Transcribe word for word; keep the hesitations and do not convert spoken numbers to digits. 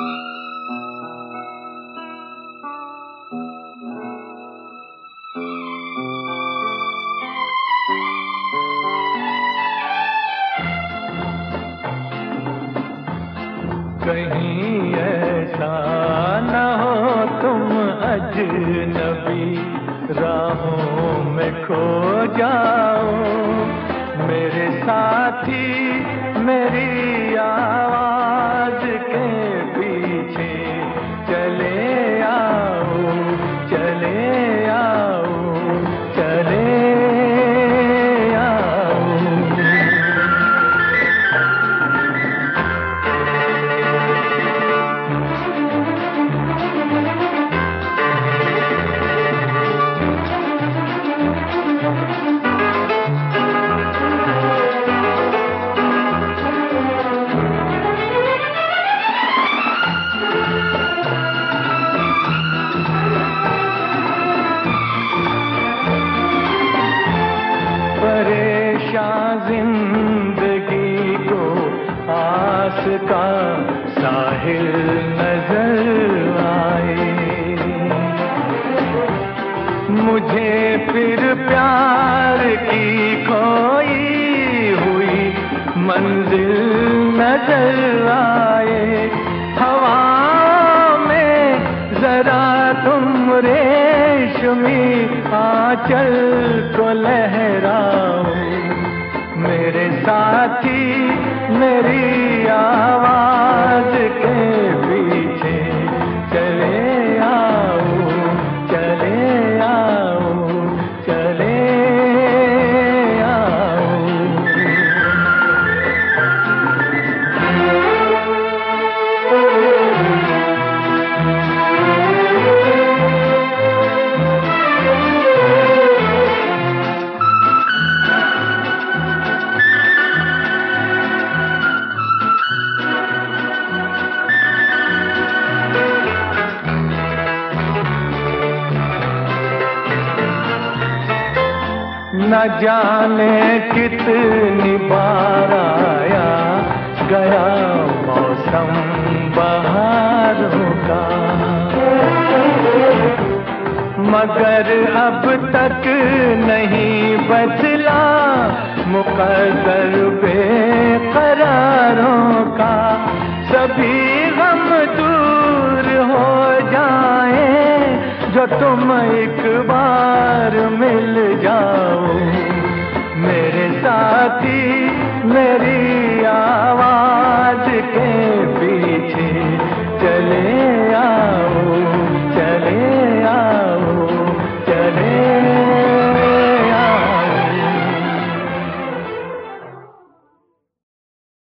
कहीं ऐसा न हो तुम अजनबी, राहों में खो जाओ मेरे साथी, मेरी आवाज के पीछे चले आओ, चले आओ, चले परेशान जिंदगी को आस का साहिल नजर आए, मुझे फिर प्यार की खोई हुई मंजिल नजर आए। हवा में जरा तुम रेशमी आंचल को लहराओ मेरे साथी, मेरी आवाज के पीछे चले आओ, चले आओ, चले न जाने कितनी बार आया गया मौसम बहारों का, मगर अब तक नहीं बदला मुकद्दर बेकरारों का। सभी गम दूर हो जाए जो तुम एक बार मिल जाओ मेरे साथी, मेरी आवाज के